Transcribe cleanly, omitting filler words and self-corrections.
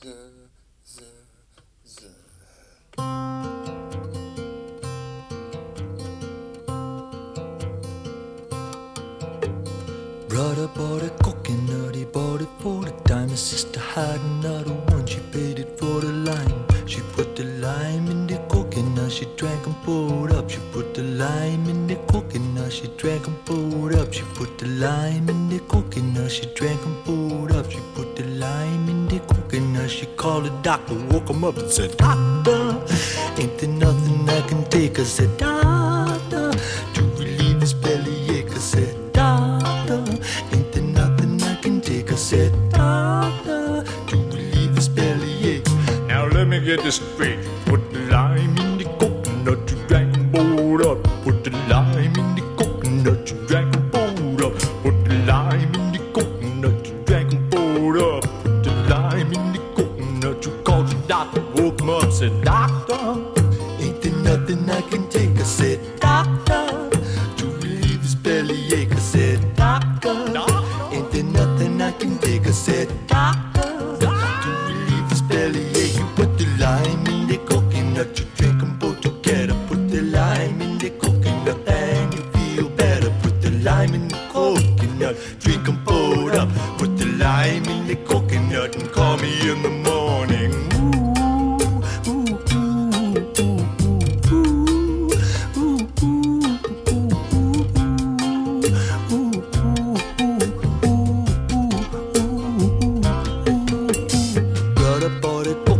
Brother bought a coconut, he bought it for the dime. His sister had another one, she paid it for the lime. She put the lime in the coconut, she drank and poured up. She put the lime in the coconut, she drank and poured up. She put the lime in the coconut, she drank and poured up. She put the lime in the coconut, she called the doctor, woke him up and said, "Doctor, ain't there nothing I can take?" I said, "Doctor, to relieve his bellyache." I said, "Doctor, ain't there nothing I can take?" I said, "Doctor, to relieve his bellyache." Now let me get this straight. Put the lime in the coconut, you drank and poured up. Put the lime in the coconut, you drank and poured up. Put the lime in the coconut, you drank and poured up. Put the lime in the coconut, you called the doctor, woke him up, said, "Doctor, ain't there nothing I can take?" I said, "Doctor, to relieve his bellyache." I said, "Doctor, ain't there nothing I can take?" I said, "Doctor, to relieve his bellyache." You put the lime in the coconut, you drink them both together. Put the lime in the coconut and you feel better. Put the lime in the coconut, drink them both up. Put the lime in the coconut and call me in the morning. Brother bought a